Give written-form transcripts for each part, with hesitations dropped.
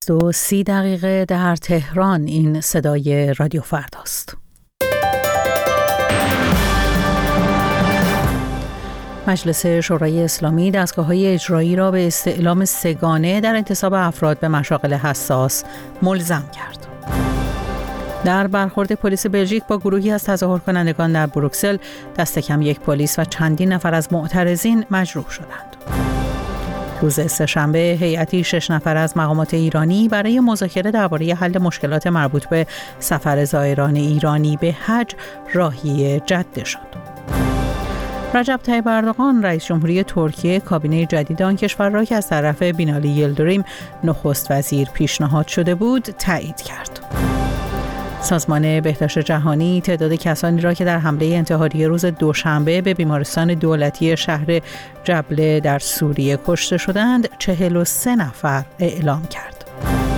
7:30 در تهران. این صدای رادیو فرداست. مجلس شورای اسلامی دستگاه‌های اجرایی را به استعلام سه‌گانه در انتصاب افراد به مشاغل حساس ملزم کرد. در برخورد پلیس بلژیک با گروهی از تظاهر کنندگان در بروکسل، دست کم 1 پلیس و چندین نفر از معترضین مجروح شدند. روز سه‌شنبه هیئتی 6 نفر از مقامات ایرانی برای مذاکره درباره حل مشکلات مربوط به سفر زائران ایرانی به حج راهی جده شد. رجب طیب اردوغان رئیس جمهوری ترکیه کابینه جدید آن کشور را که از طرف بینالی یلدریم نخست وزیر پیشنهاد شده بود تایید کرد. سازمان بهداشت جهانی تعداد کسانی را که در حمله انتحاری روز دوشنبه به بیمارستان دولتی شهر جبله در سوریه کشته شدند 43 نفر اعلام کرد.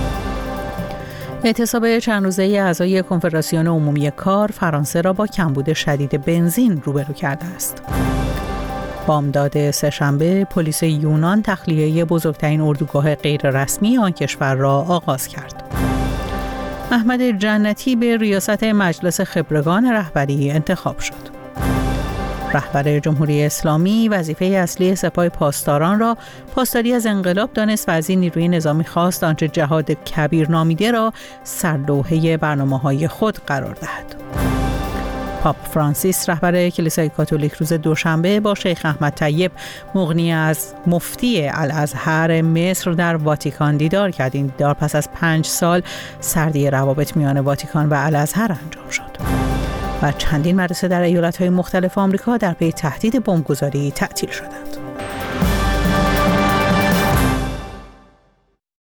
اعتصاب چند روزه اعضای کنفدراسیون عمومی کار فرانسه را با کمبود شدید بنزین روبرو کرده است. بامداد سه‌شنبه پلیس یونان تخلیه بزرگترین اردوگاه غیررسمی آن کشور را آغاز کرد. احمد جنتی به ریاست مجلس خبرگان رهبری انتخاب شد. رهبر جمهوری اسلامی وظیفه اصلی سپاه پاسداران را پاسداری از انقلاب دانست و از این نیروی نظامی خواست آنچه جهاد کبیر نامیده را سرلوحه برنامه‌های خود قرار دهد. پاپ فرانسیس رهبر کلیسای کاتولیک روز دوشنبه با شیخ احمد طیب مغنی از مفتی الازهر مصر در واتیکان دیدار کرد. این دیدار پس از 5 سال سردی روابط میان واتیکان و الازهر انجام شد و چندین مدرسه در ایالت‌های مختلف آمریکا در پی تهدید بمبگذاری تعطیل شدند.